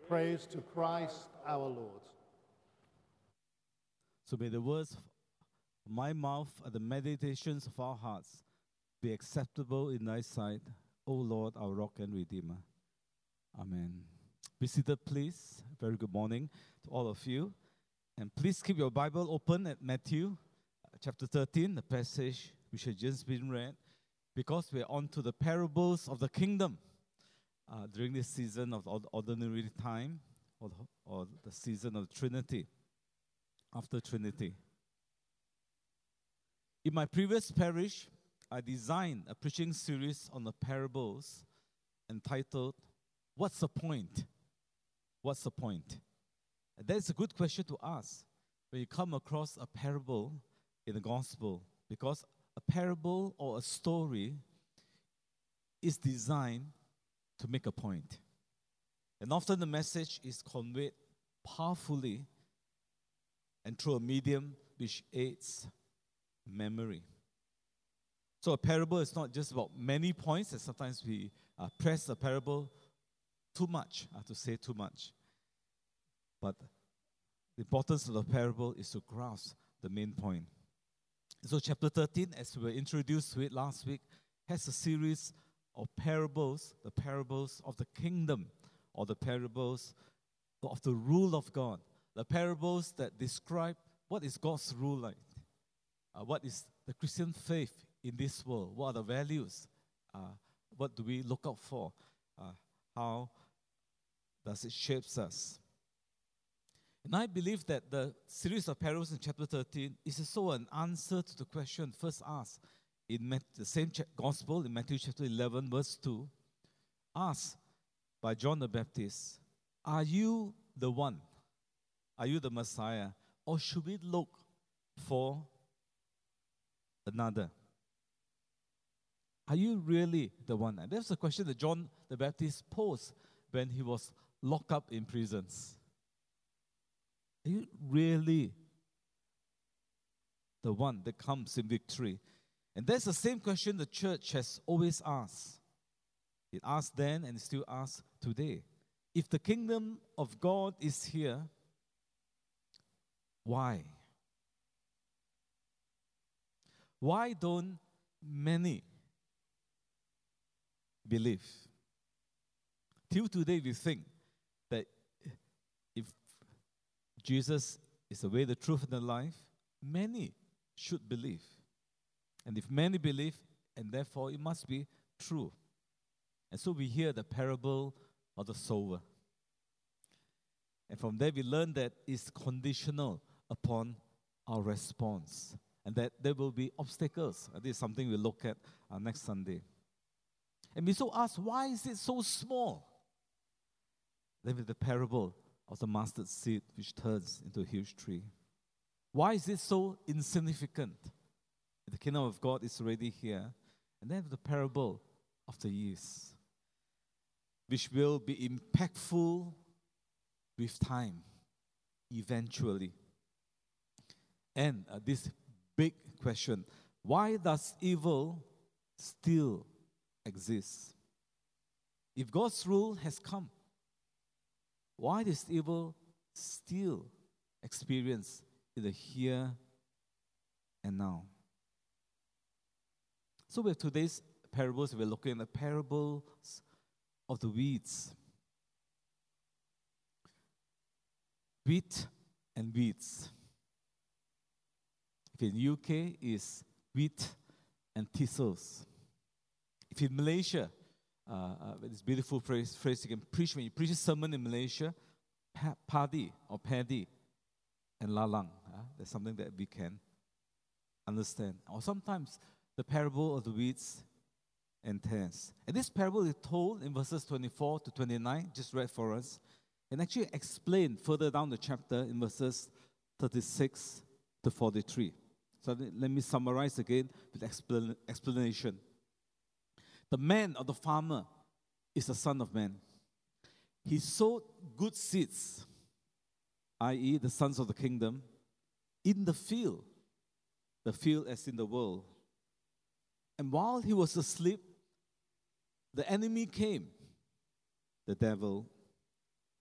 Praise to Christ our Lord. So may the words of my mouth and the meditations of our hearts be acceptable in thy sight, O Lord, our rock and redeemer. Amen. Be seated, please. Very good morning to all of you. And please keep your Bible open at Matthew chapter 13, the passage which has just been read, because we're on to the parables of the kingdom during this season of ordinary time, or the season of Trinity, after Trinity. In my previous parish, I designed a preaching series on the parables entitled, What's the Point? What's the point? And that's a good question to ask when you come across a parable in the gospel, because a parable or a story is designed to make a point. And often the message is conveyed powerfully and through a medium which aids memory. So a parable is not just about many points, and sometimes we press a parable too much, to say too much. But the importance of the parable is to grasp the main point. So chapter 13, as we were introduced to it last week, has a series of parables, the parables of the kingdom, or the parables of the rule of God, the parables that describe what is God's rule like, what is the Christian faith in this world, what are the values, what do we look out for, how does it shape us. And I believe that the series of parables in chapter 13 is also an answer to the question first asked in the same gospel in Matthew chapter 11 verse 2, asked by John the Baptist, are you the one? Are you the Messiah? Or should we look for another? Are you really the one? And that's the question that John the Baptist posed when he was locked up in prisons. Are you really the one that comes in victory? And that's the same question the church has always asked. It asked then and it still asks today. If the kingdom of God is here, why? Why don't many believe? Till today we think that if Jesus is the way, the truth, and the life, many should believe. And if many believe, and therefore it must be true. And so we hear the parable of the sower. And from there we learn that it's conditional upon our response. And that there will be obstacles. And this is something we'll look at next Sunday. And we so ask, why is it so small? Then with the parable of the mustard seed which turns into a huge tree. Why is it so insignificant? The kingdom of God is already here. And then the parable of the yeast, which will be impactful with time, eventually. And this big question, why does evil still exist? If God's rule has come, why does evil still experience in the here and now? So with today's parables, we're looking at the parables of the weeds. Wheat and weeds. If in UK, is wheat and thistles. If in Malaysia, this beautiful phrase you can preach when you preach a sermon in Malaysia, padi or paddy and lalang. That's something that we can understand. Or sometimes the parable of the weeds and tares. And this parable is told in verses 24 to 29, just read for us, and actually explained further down the chapter in verses 36 to 43. So let me summarize again with explanation. The man or the farmer is the Son of Man. He sowed good seeds, i.e. the sons of the kingdom, in the field as in the world. And while he was asleep, the enemy came, the devil,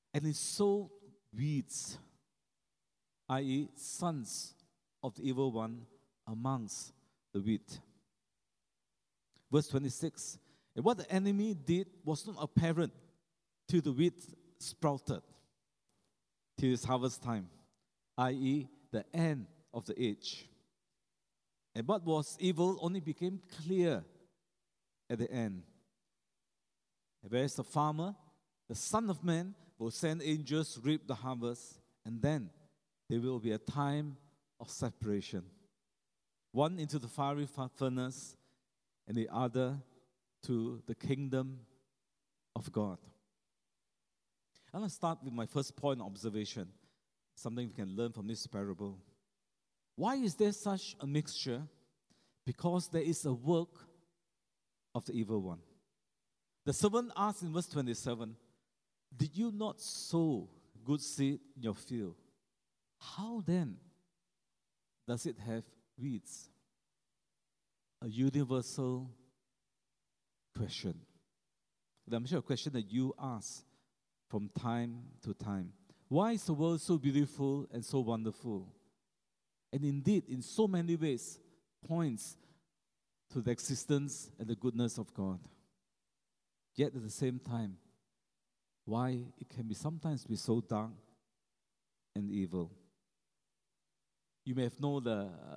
and he sowed weeds, i.e., sons of the evil one, amongst the wheat. Verse 26, and what the enemy did was not apparent till the wheat sprouted, till its harvest time, i.e., the end of the age. And what was evil only became clear at the end. Whereas the farmer, the Son of Man, will send angels to reap the harvest, and then there will be a time of separation. One into the fiery furnace, and the other to the kingdom of God. I'm going to start with my first point of observation, something we can learn from this parable. Why is there such a mixture? Because there is a work of the evil one. The servant asked in verse 27, did you not sow good seed in your field? How then does it have weeds? A universal question. And I'm sure a question that you ask from time to time. Why is the world so beautiful and so wonderful? And indeed, in so many ways, points to the existence and the goodness of God. Yet at the same time, why it can be sometimes be so dark and evil. You may have known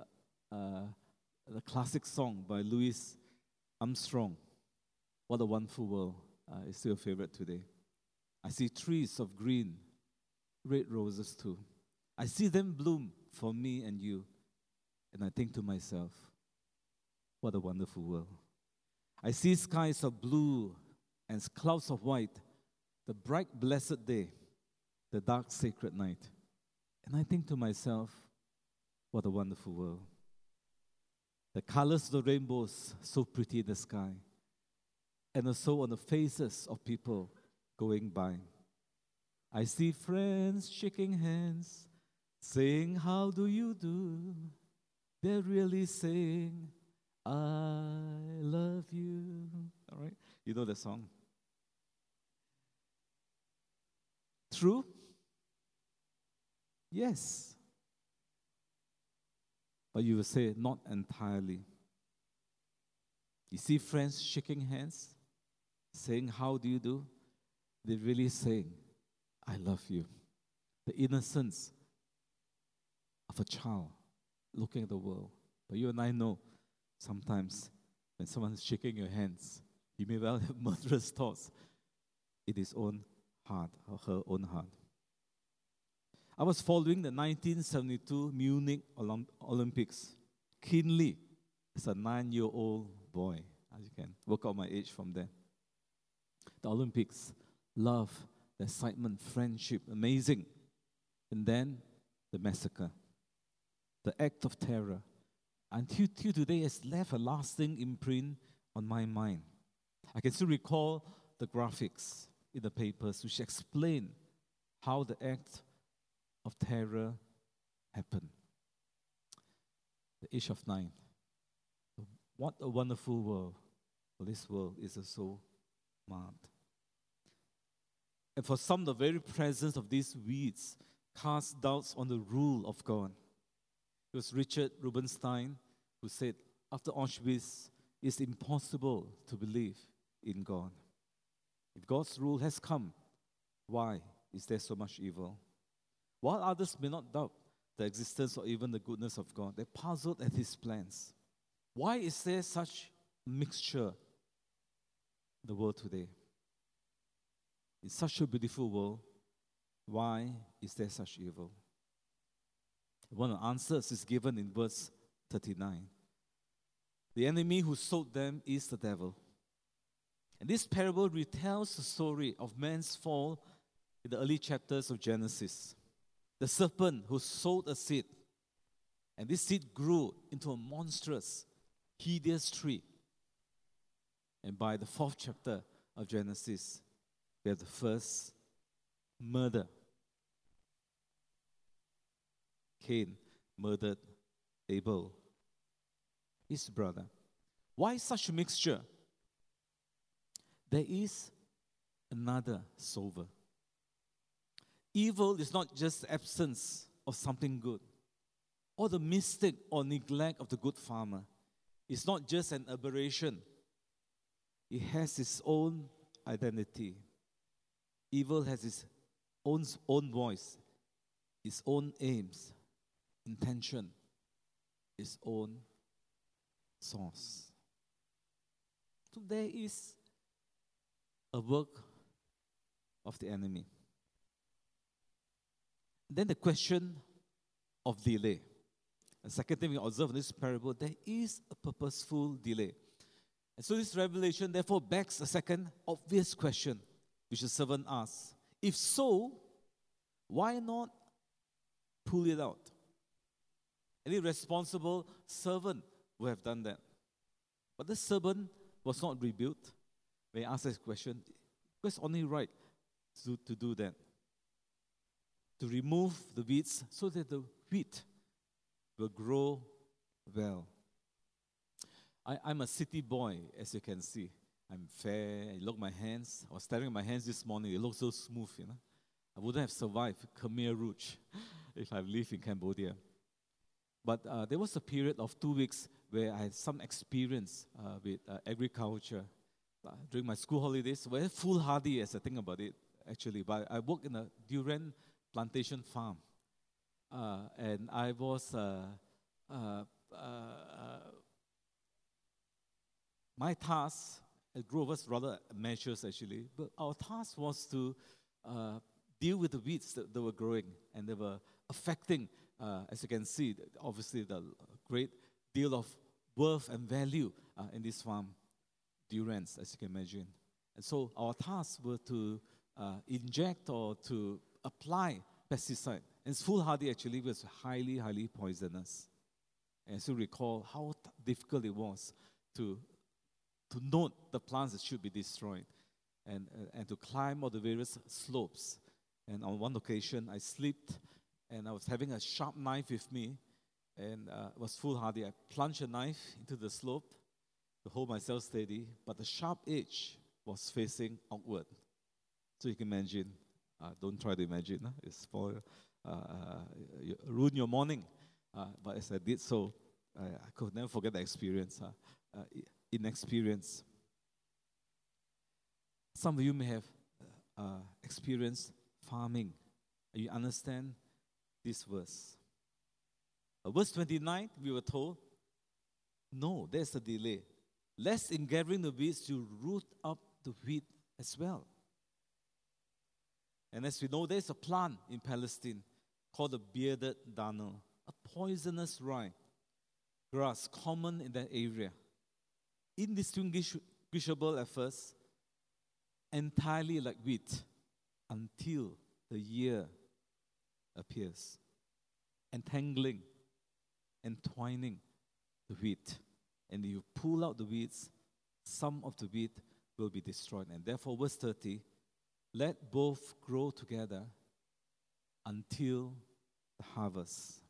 the classic song by Louis Armstrong, What a Wonderful World. It's still a favorite today. I see trees of green, red roses too. I see them bloom for me and you. And I think to myself, what a wonderful world. I see skies of blue and clouds of white, the bright blessed day, the dark sacred night. And I think to myself, what a wonderful world. The colors of the rainbows so pretty in the sky, and also on the faces of people going by. I see friends shaking hands, saying, how do you do? They're really saying, I love you. All right? You know the song. True? Yes. But you will say, not entirely. You see friends shaking hands, saying, how do you do? They're really saying, I love you. The innocence of a child looking at the world. But you and I know, sometimes when someone is shaking your hands, he may well have murderous thoughts in his own heart or her own heart. I was following the 1972 Munich Olympics keenly as a 9-year-old boy. As you can work out my age from there. The Olympics, love, the excitement, friendship, amazing. And then the massacre, the act of terror. Until today has left a lasting imprint on my mind. I can still recall the graphics in the papers which explain how the act of terror happened. The age of 9. What a wonderful world. Well, this world is so marred. And for some, the very presence of these weeds casts doubts on the rule of God. It was Richard Rubinstein who said, after Auschwitz, it's impossible to believe in God. If God's rule has come, why is there so much evil? While others may not doubt the existence or even the goodness of God, they're puzzled at His plans. Why is there such mixture in the world today? In such a beautiful world, why is there such evil? One of the answers is given in verse 39. The enemy who sowed them is the devil. And this parable retells the story of man's fall in the early chapters of Genesis. The serpent who sowed a seed, and this seed grew into a monstrous, hideous tree. And by the 4th chapter of Genesis, we have the first murder. Cain murdered Abel, his brother. Why such a mixture? There is another sower. Evil is not just absence of something good, or the mistake or neglect of the good farmer. It's not just an aberration. It has its own identity. Evil has its own voice, its own aims, intention, its own source. So there is a work of the enemy. Then the question of delay. The second thing we observe in this parable, there is a purposeful delay. And so this revelation therefore begs a second obvious question, which the servant asks. If so, why not pull it out? Any responsible servant would have done that. But the servant was not rebuked when he asked this question. It was only right to do that. To remove the weeds so that the wheat will grow well. I'm a city boy, as you can see. I'm fair. You look at my hands. I was staring at my hands this morning. They look so smooth, I wouldn't have survived Khmer Rouge if I lived in Cambodia. But there was a period of 2 weeks where I had some experience with agriculture. During my school holidays, very foolhardy as I think about it, actually. But I worked in a durian plantation farm. And I was, my task, a group of us rather measures actually, but our task was to deal with the weeds that were growing and they were affecting, as you can see, obviously the great deal of worth and value in this farm, durians, as you can imagine. And so our tasks were to inject or to apply pesticide. And it's foolhardy actually, it was highly, highly poisonous. And I still recall how difficult it was to note the plants that should be destroyed and to climb all the various slopes. And on one occasion, I slipped and I was having a sharp knife with me and it was foolhardy. I plunged a knife into the slope to hold myself steady, but the sharp edge was facing outward. So you can imagine, don't try to imagine, it's for ruin your morning. But as I did so, I could never forget the experience. Inexperience. Some of you may have experienced farming. You understand this verse. Verse 29, we were told, no, there's a delay. Lest in gathering the weeds, you root up the wheat as well. And as we know, there's a plant in Palestine called the bearded darnel, a poisonous rye grass common in that area. Indistinguishable at first, entirely like wheat, until the year appears, entangling, entwining the wheat. And if you pull out the weeds, some of the wheat will be destroyed. And therefore, verse 30, let both grow together until the harvest.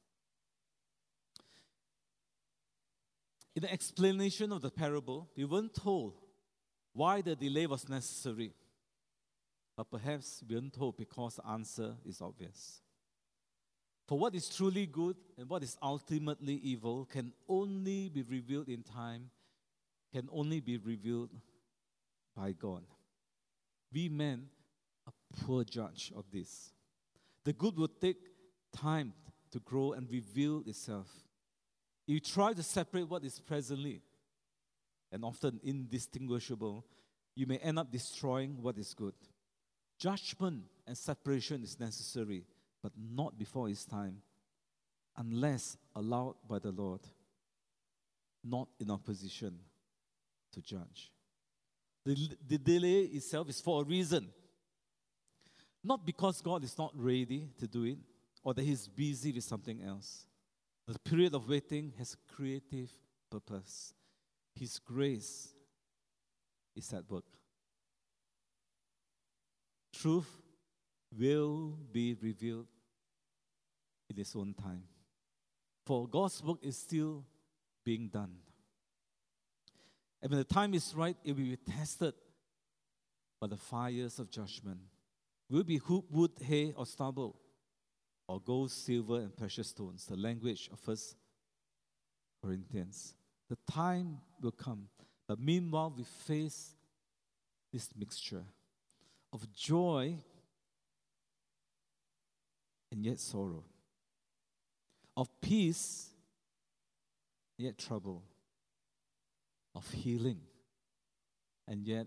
In the explanation of the parable, we weren't told why the delay was necessary. But perhaps we weren't told because the answer is obvious. For what is truly good and what is ultimately evil can only be revealed in time, can only be revealed by God. We men are poor judge of this. The good would take time to grow and reveal itself. You try to separate what is presently and often indistinguishable, you may end up destroying what is good. Judgment and separation is necessary, but not before its time, unless allowed by the Lord, not in opposition to judge. The delay itself is for a reason. Not because God is not ready to do it or that He's busy with something else. The period of waiting has creative purpose. His grace is at work. Truth will be revealed in its own time. For God's work is still being done. And when the time is right, it will be tested by the fires of judgment. Will it be wood, hay, or stubble? Or gold, silver, and precious stones? The language of 1 Corinthians. The time will come. But meanwhile, we face this mixture of joy and yet sorrow, of peace yet trouble, of healing and yet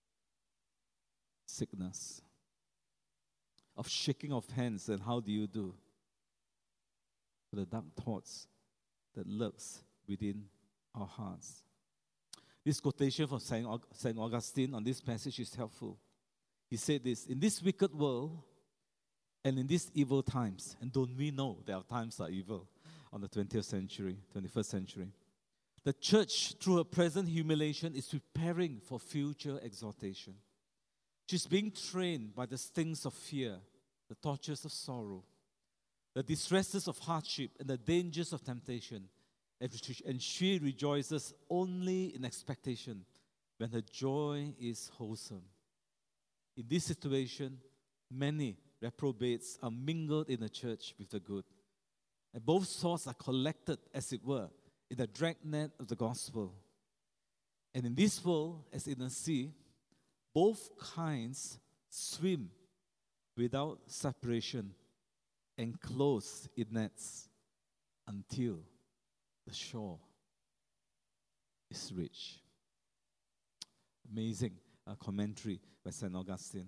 sickness, of shaking of hands and how do you do, for the dark thoughts that lurks within our hearts. This quotation from St. Augustine on this passage is helpful. He said this, in this wicked world and in these evil times, and don't we know that our times are evil on the 20th century, 21st century, the church, through her present humiliation, is preparing for future exaltation. She's being trained by the stings of fear, the tortures of sorrow, the distresses of hardship, and the dangers of temptation. And she rejoices only in expectation when her joy is wholesome. In this situation, many reprobates are mingled in the church with the good. And both souls are collected, as it were, in the dragnet of the gospel. And in this world, as in the sea, both kinds swim without separation, enclosed in nets, until the shore is reached. Amazing commentary by St. Augustine.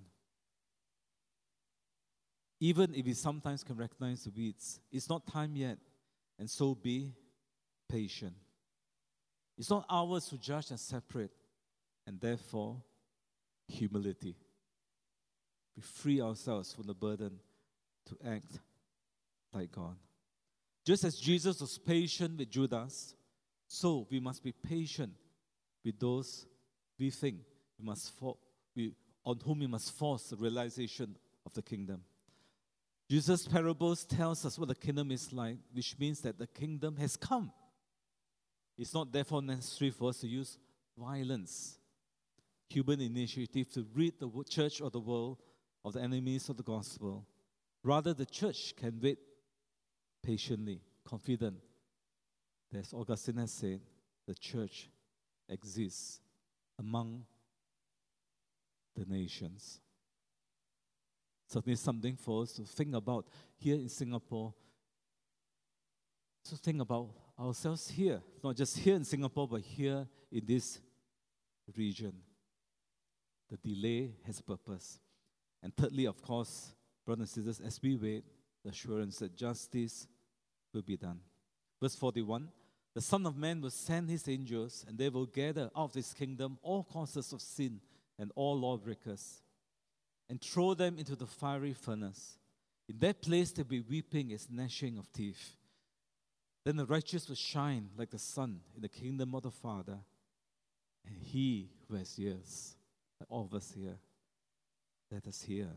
Even if we sometimes can recognize the weeds, it's not time yet, and so be patient. It's not ours to judge and separate, and therefore, humility. We free ourselves from the burden to act like God. Just as Jesus was patient with Judas, so we must be patient with those we think on whom we must force the realization of the kingdom. Jesus' parables tells us what the kingdom is like, which means that the kingdom has come. It's not therefore necessary for us to use violence, human initiative to rid the church or the world of the enemies of the gospel. Rather, the church can wait patiently, confident. As Augustine has said, the church exists among the nations. Certainly something for us to think about here in Singapore. So think about ourselves here, not just here in Singapore, but here in this region. The delay has a purpose. And thirdly, of course, brothers and sisters, as we wait, the assurance that justice will be done. Verse 41, the Son of Man will send his angels, and they will gather out of his kingdom all causes of sin and all lawbreakers, and throw them into the fiery furnace. In that place there will be weeping and gnashing of teeth. Then the righteous will shine like the sun in the kingdom of the Father. And he who has ears, like all of us here, let us hear.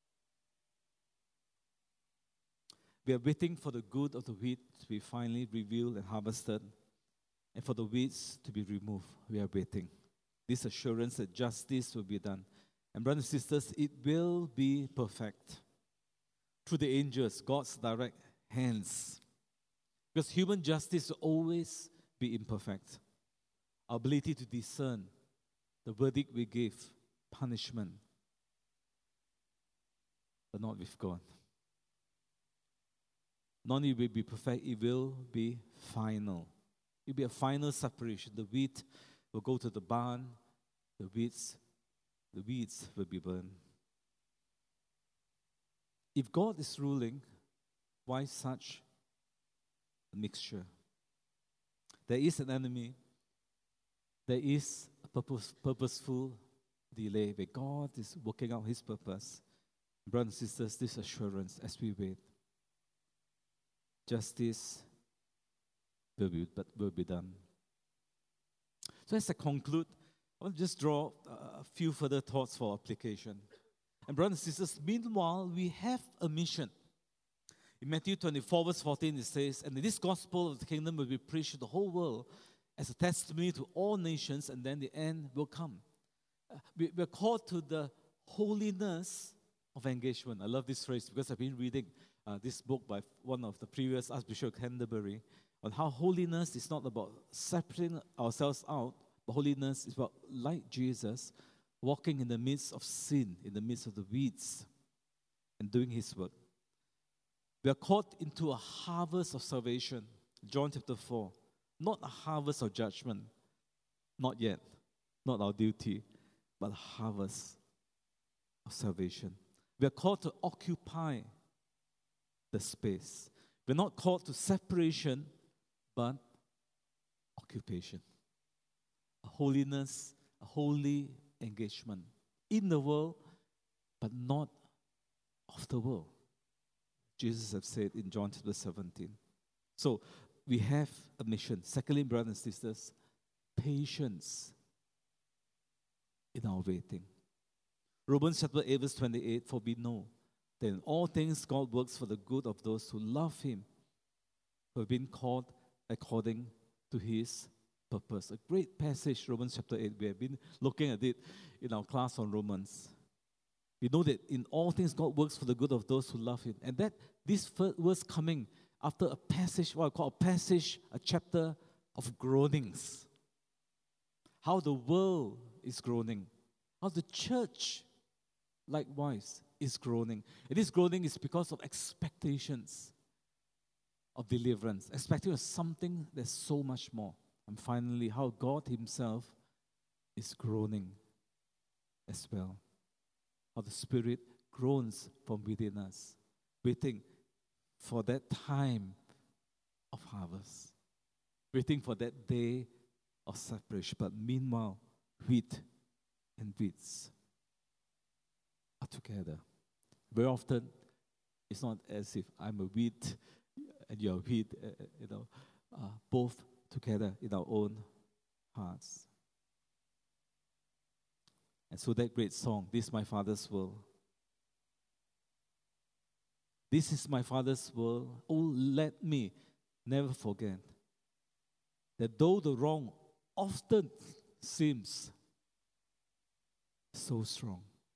We are waiting for the good of the wheat to be finally revealed and harvested, and for the weeds to be removed. We are waiting. This assurance that justice will be done. And brothers and sisters, it will be perfect through the angels, God's direct hands. Because human justice will always be imperfect. Our ability to discern the verdict we give, punishment, but not with God. Not only will it be perfect, it will be final. It will be a final separation. The wheat will go to the barn, the weeds will be burned. If God is ruling, why such a mixture? There is an enemy. There is a purposeful delay where God is working out his purpose. Brothers and sisters, this assurance as we wait. Justice will be done. So as I conclude, I want to just draw a few further thoughts for application. And brothers and sisters, meanwhile, we have a mission. In Matthew 24, verse 14, it says, and this gospel of the kingdom will be preached to the whole world as a testimony to all nations, and then the end will come. We're called to the holiness of engagement. I love this phrase because I've been reading this book by one of the previous Archbishop of Canterbury on how holiness is not about separating ourselves out, but holiness is about, like Jesus, walking in the midst of sin, in the midst of the weeds, and doing His work. We are called into a harvest of salvation. John chapter 4. Not a harvest of judgment. Not yet. Not our duty, but a harvest of salvation. We are called to occupy the space. We're not called to separation, but occupation. A holiness, a holy engagement in the world, but not of the world. Jesus has said in John chapter 17. So we have a mission. Secondly, brothers and sisters, patience in our waiting. Romans chapter 8 verse 28, for we know that in all things God works for the good of those who love Him, who have been called according to His purpose. A great passage, Romans chapter 8. We have been looking at it in our class on Romans. We know that in all things God works for the good of those who love Him. And that this verse coming after a passage, what I call a passage, a chapter of groanings. How the world is groaning. How the church, likewise, is groaning. And this groaning is because of expectations of deliverance, expecting of something that's so much more. And finally, how God Himself is groaning as well. How the Spirit groans from within us, waiting for that time of harvest, waiting for that day of separation. But meanwhile, wheat and weeds are together. Very often, it's not as if I'm a wheat and you're a wheat, both together in our own hearts. And so that great song, This is My Father's World. This is my Father's world. Oh, let me never forget that though the wrong often seems so strong.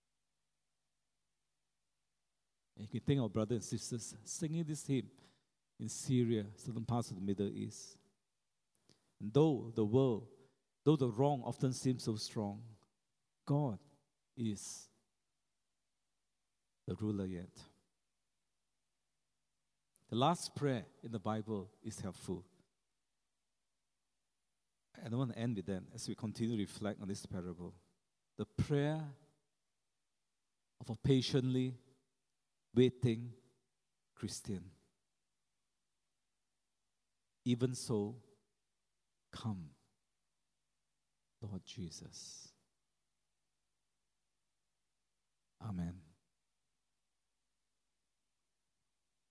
And you can think of brothers and sisters singing this hymn in Syria, certain parts of the Middle East. And though the wrong often seems so strong, God is the ruler yet. The last prayer in the Bible is helpful. And I want to end with that as we continue to reflect on this parable. The prayer of a patiently waiting Christian. Even so, come, Lord Jesus. Amen.